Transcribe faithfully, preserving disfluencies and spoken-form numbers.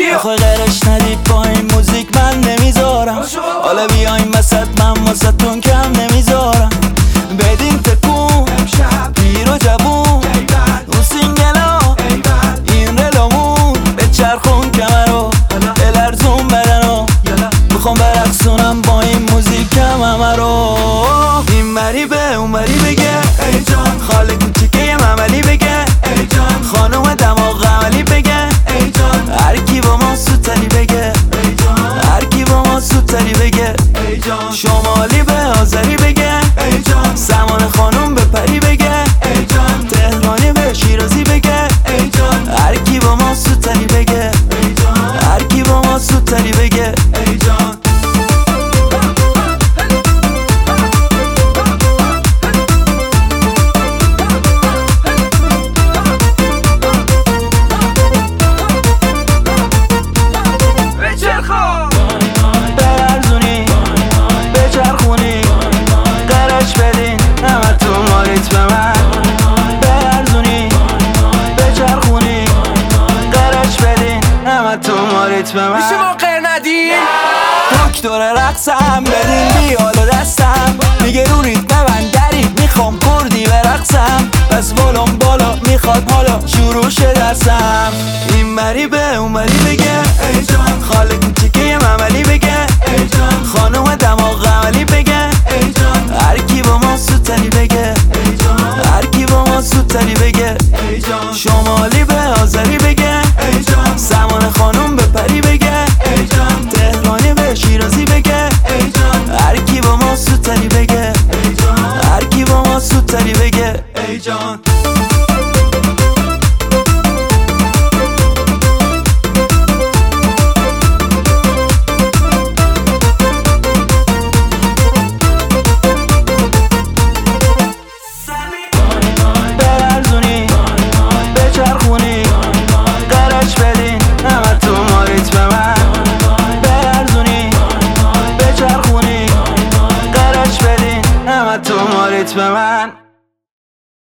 آخه غیرش ندید با این موزیک من نمیذارم. حالا بیاین وسط من واسه تون کم نمیذارم. بدین تکون پیر و جوون اون سینگلا این رلامون به چرخون کمرو بلرزون بدنو میخوام برقصونم با این موزیک کم همه رو. این مری به اون مری بگه ای جان، خاله کوچیکه مملی بگه ای جان، خانوم دماغ عملی بگه ای جان، هر کی با ما سوتری بگه ای جان، هر کی با ما سوتری بگه ای جان، شمالی به آذری بگه ای جان، سمان خانوم به پری بگه ای جان، تهرانی به شیرازی بگه ای جان، هر کی با ما سوتری بگه ای جان، هر کی با ما سوتری بگه ای جان. برزونی بچرخونی قرش بدین همه تو ماریت به من. برزونی بچرخونی قرش بدین همه تو ماریت به من. میشه ما قر ندین؟ دکتر رقصم بدین بیالو دستم، میگه رو ریتم من درید میخوام کردی برقصم. بس بالام بالا میخواد حالا شروع شه درسم. این مری به اون مری بگه ای جان، خاله کوچیکه مملی بگه ای جان، خانوم دماغ عملی بگه ای جان، هر کی با ما سوتری بگه ای جان، هر کی با ما سوتری بگه ای جان، شمالی به آذری بگه ای جان، سمان خانوم به پری بگه ای جان، تهرانی به شیرازی بگه ای جان، هر کی با ما سوتری بگه ای جان، هر کی با ما سوتری بگه ای جان.